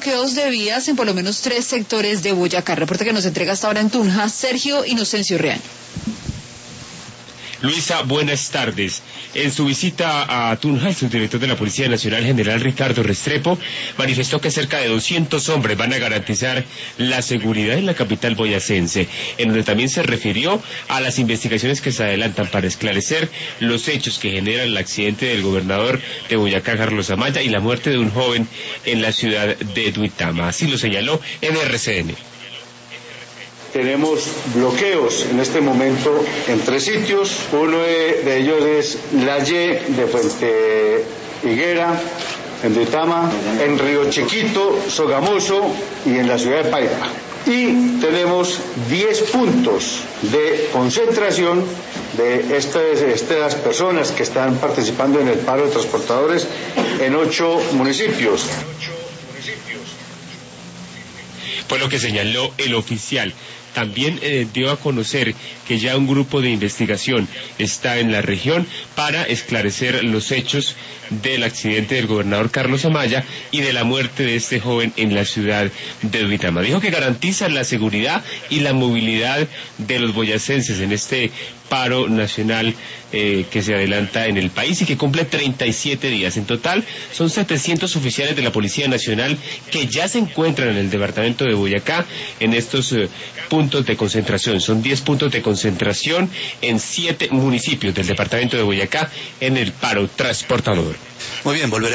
bloqueos de vías en por lo menos 3 sectores de Boyacá. Reporte que nos entrega hasta ahora en Tunja Sergio Inocencio Reaño. Luisa, buenas tardes. En su visita a Tunja, el subdirector de la Policía Nacional, general Ricardo Restrepo, manifestó que cerca de 200 hombres van a garantizar la seguridad en la capital boyacense, en donde también se refirió a las investigaciones que se adelantan para esclarecer los hechos que generan el accidente del gobernador de Boyacá, Carlos Amaya, y la muerte de un joven en la ciudad de Duitama. Así lo señaló en RCN. Tenemos bloqueos en este momento en 3 sitios. Uno de ellos es la Y de Fuente Higuera, en Duitama, en Río Chiquito, Sogamoso y en la ciudad de Paipa. Y tenemos 10 puntos de concentración de estas personas que están participando en el paro de transportadores en 8 municipios. Fue lo que señaló el oficial. También dio a conocer que ya un grupo de investigación está en la región para esclarecer los hechos del accidente del gobernador Carlos Amaya y de la muerte de este joven en la ciudad de Duitama. Dijo que garantiza la seguridad y la movilidad de los boyacenses en este paro nacional que se adelanta en el país y que cumple 37 días. En total son 700 oficiales de la Policía Nacional que ya se encuentran en el departamento de Boyacá en estos puntos de concentración. Son 10 puntos de concentración en 7 municipios del departamento de Boyacá en el paro transportador. Muy bien, volveremos.